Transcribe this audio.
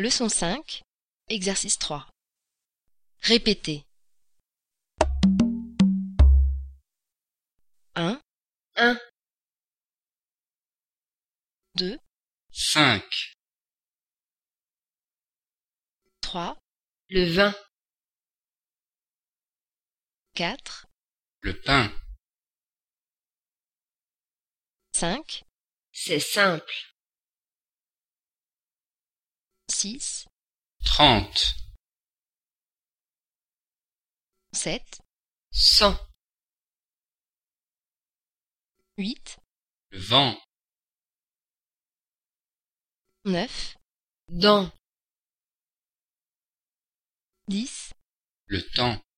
Leçon 5, exercice 3. Répétez. 1, 1, 2, 5, 3, le vin, 4, le pain, 5, c'est simple. 6, 30, 7, 100, 8, le vent, 9, dans, 10, le temps.